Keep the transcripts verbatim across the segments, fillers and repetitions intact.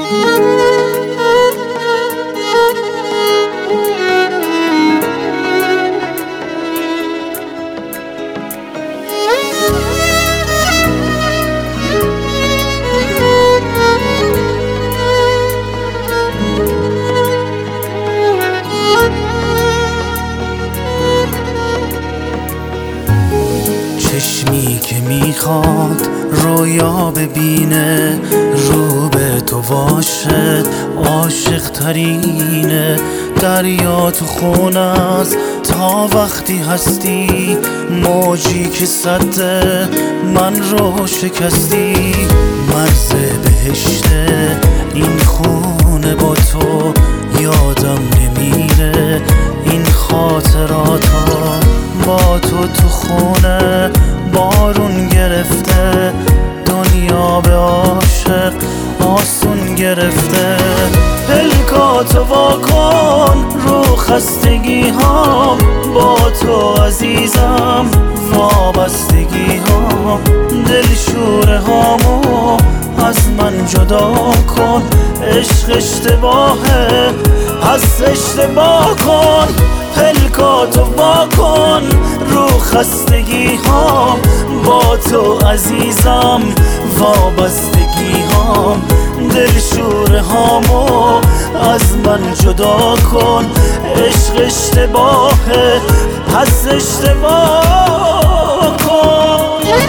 چشمی که میخواد رویا ببینه، رو به تو باشد عاشق ترینه. دریا تو خون است تا وقتی هستی، موجی که سده من رو شکستی. مرز بهشته این خونه با تو، یادم نمیره این خاطراتو. با تو تو خونه بارون گرفته، دنیا به عاشق آسون گرفته. پلکاتو واکن رو خستگی هام، با تو عزیزم وابستگی هام. دلشوره هامو از من جدا کن، عشق اشتباهه پس اشتباه کن. پلکاتو واکن رو خستگی هام، با تو عزیزم وابستگی هام. دلشوره هامو از من جدا کن، عشق اشتباهه پس اشتباه کن.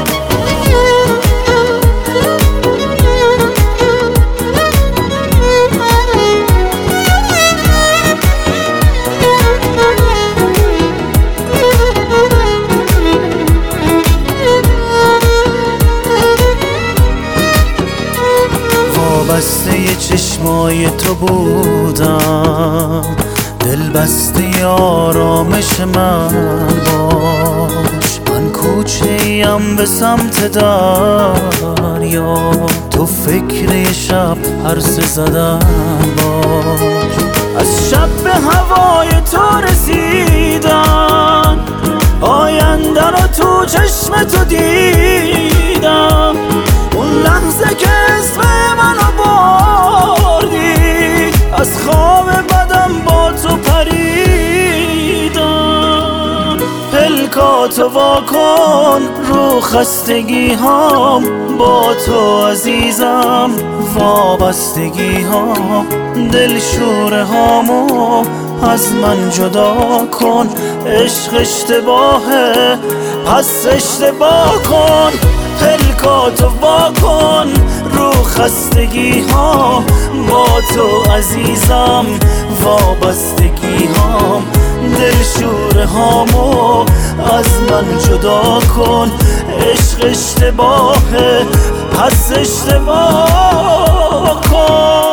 وابسته چشمای تو بودم، دل بسته آرامش من باش. من کوچه ایم به سمت دریا، تو فکر شب پرسه زدن باش. از شب به هوای تو رسیدم، آینده رو تو چشم تو دیدم. اون لحظه که اسم منو بردی، از خواب بدم با تو پریدم. پلکاتو واکن رو خستگی هام، با تو عزیزم وابستگی هام. دلشوره هامو از من جدا کن، عشق اشتباهه پس اشتباه کن. پلکاتو واکن رو خستگی ها، با تو عزیزم وابستگی هام. دلشوره هامو از من جدا کن، عشق اشتباهه پس اشتباه کن.